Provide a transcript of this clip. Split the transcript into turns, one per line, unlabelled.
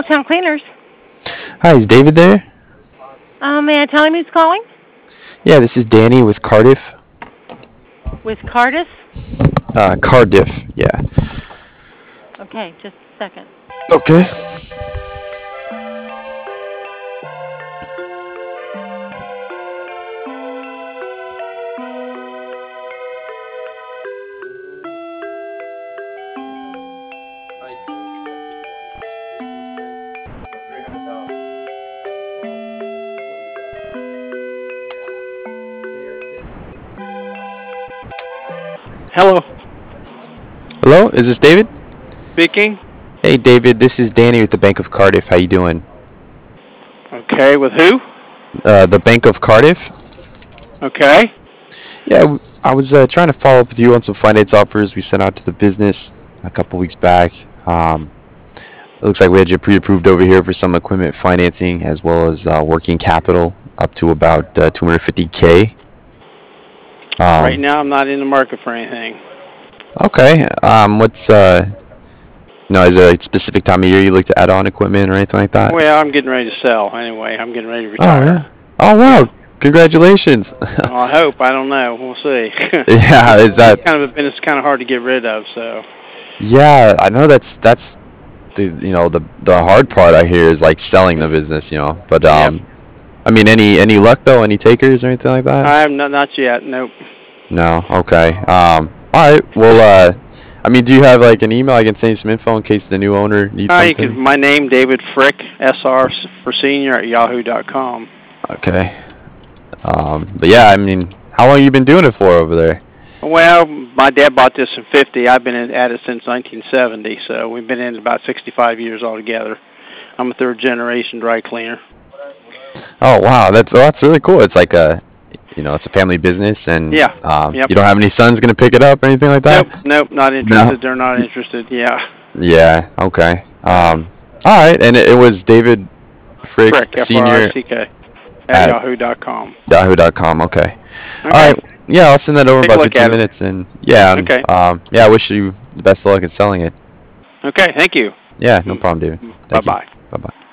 Town Cleaners.
Hi, is David there?
May I tell him who's calling?
Yeah, this is Danny with Cardiff.
With Cardis?
Cardiff, yeah.
Okay, just a second.
Okay.
Hello.
Hello, is this David?
Speaking.
Hey, David, this is Danny with the Bank of Cardiff. How you doing?
Okay, with who?
The Bank of Cardiff.
Okay.
Yeah, I was trying to follow up with you on some finance offers we sent out to the business a couple weeks back. It looks like we had you pre-approved over here for some equipment financing as well as working capital up to about 250K.
Right now, I'm not in the market for anything.
Okay. What's is there a specific time of year you look to add on equipment or anything like that?
Well, I'm getting ready to sell anyway. I'm getting ready to
Oh,
retire.
yeah. Oh, wow. Congratulations.
Well, I hope. I don't know. We'll see.
Yeah, is that
It's kind of a business kind of hard to get rid of, so.
Yeah, I know that's the hard part I hear is like selling the business, But
Yep.
I mean any luck though, any takers or anything like that?
I have not yet. Nope.
No. Okay. All right. Well, I mean, do you have like an email I can send you some info in case the new owner needs
You
something?
can, my name, David Frick, SR for senior at yahoo.com.
Okay. But yeah, I mean, how long you been doing it for over there?
Well, my dad bought this in '50. I've been at it since 1970, so we've been in it about 65 years altogether. I'm a third generation dry cleaner.
Oh wow, that's really cool. It's like it's a family business, and
Yeah. Yep.
you don't have any sons gonna pick it up or anything like that?
Nope, not interested. They're not interested. Yeah.
Yeah. Okay. All right, and it was David Frick,
Frick,
Senior
Frick, at
at
yahoo.com.
Yahoo.com. Okay. All
Okay.
right. Yeah, I'll send that over in
Take a
about
look
15
at it.
minutes, and yeah,
Okay.
yeah, I wish you the best of luck in selling it.
Okay, thank you.
Yeah, no problem, David. Thank you.
Bye-bye.
Bye bye.